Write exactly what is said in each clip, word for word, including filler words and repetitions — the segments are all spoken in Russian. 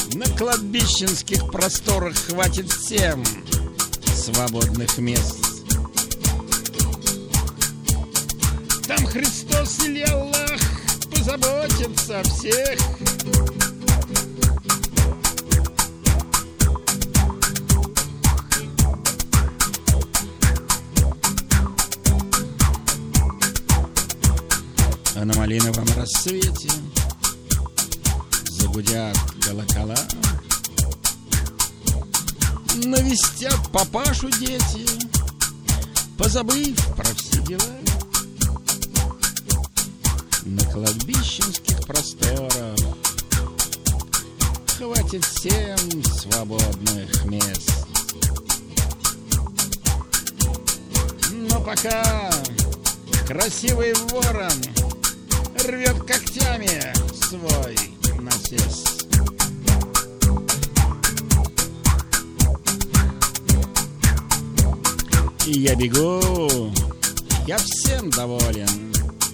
На кладбищенских просторах хватит всем свободных мест. Там Христос или Аллах позаботится о всех. А на малиновом рассвете загудят колокола, навестят папашу дети, позабыв про все дела. На кладбищенских просторах хватит всем свободных мест. Но пока красивый ворон рвет когтями свой насест. И я бегу, я всем доволен.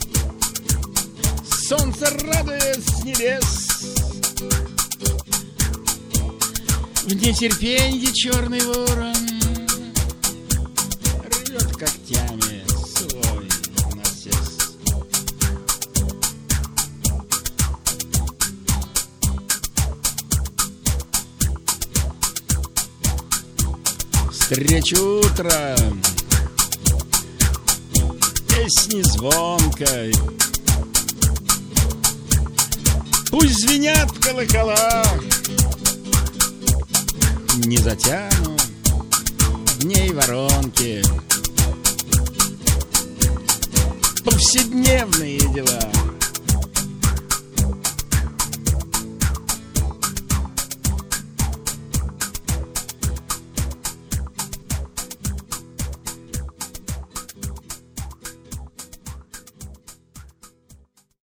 Солнце радует с небес. В нетерпенье черный ворон рвет когтями свой насест. Встречу утро песни звонкой, пусть звенят колокола, не затяну дней воронки. Повседневные дела